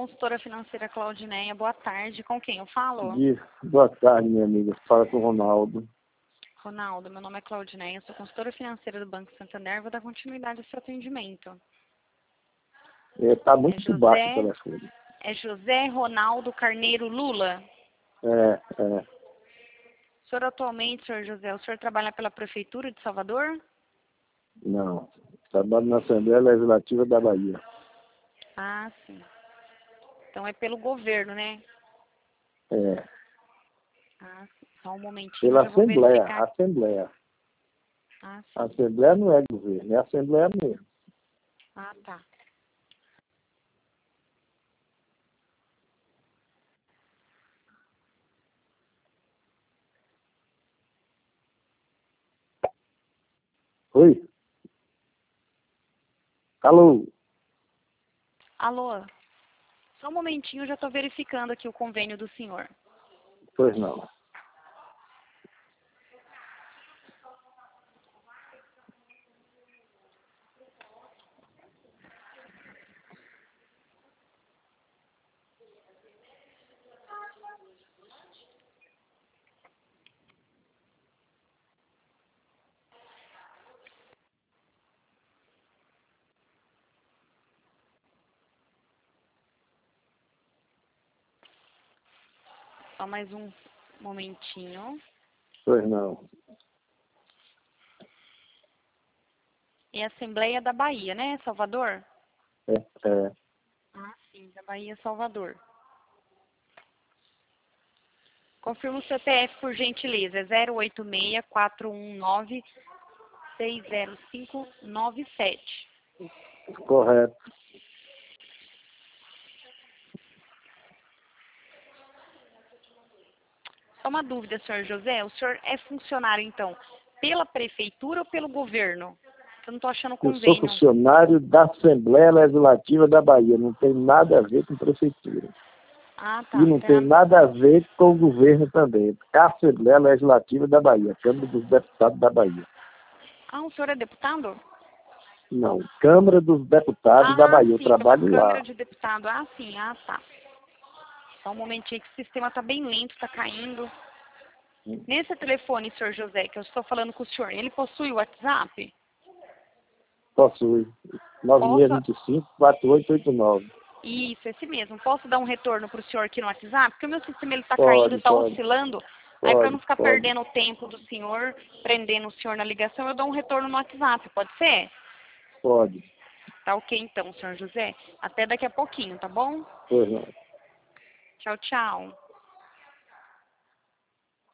consultora financeira Claudineia. Boa tarde. Com quem eu falo? Boa tarde, minha amiga. Fala com o Ronaldo. Ronaldo, meu nome é Claudineia, sou consultora financeira do Banco Santander. Vou dar continuidade ao seu atendimento. Tá muito baixo o telefone. É José Ronaldo Carneiro Lula? É. O senhor atualmente, senhor José, o senhor trabalha pela Prefeitura de Salvador? Não. Trabalho na Assembleia Legislativa da Bahia. Ah, sim. Então é pelo governo, né? É. Ah, sim. Só um momentinho. Pela eu vou Assembleia. verificar. Assembleia. Ah, sim. A Assembleia não é governo, é Assembleia mesmo. Ah, tá. Oi? Alô? Alô? Só um momentinho, eu já estou verificando aqui o convênio do senhor. Pois não. Só mais um momentinho. Pois não. É a Assembleia da Bahia, né, Salvador? É. Ah, sim, da Bahia, Salvador. Confirma o CPF, por gentileza. É 086-419-60597. Correto. Só uma dúvida, senhor José. O senhor é funcionário, então, pela Prefeitura ou pelo governo? Eu não estou achando Eu sou convênio. funcionário da Assembleia Legislativa da Bahia. Não tem nada a ver com prefeitura. Ah, tá. E não tem nada a ver com o governo também. É a Assembleia Legislativa da Bahia, Câmara dos Deputados da Bahia. Ah, o senhor é deputado? Não, Câmara dos Deputados da Bahia. Eu Sim, pela trabalho Câmara lá. de Deputado. Ah, sim. Ah, tá. Só um momentinho que o sistema está bem lento, está caindo. Nesse telefone, senhor José, que eu estou falando com o senhor, ele possui o WhatsApp? Possui. 9625-4889. Isso, esse mesmo. Posso dar um retorno para o senhor aqui no WhatsApp? Porque o meu sistema está caindo, Pode, está pode. oscilando. Aí, para não ficar Pode. perdendo o tempo do senhor, prendendo o senhor na ligação, eu dou um retorno no WhatsApp. Pode ser? Pode. Tá ok, então, senhor José. Até daqui a pouquinho, tá bom? Pois não. Tchau, tchau.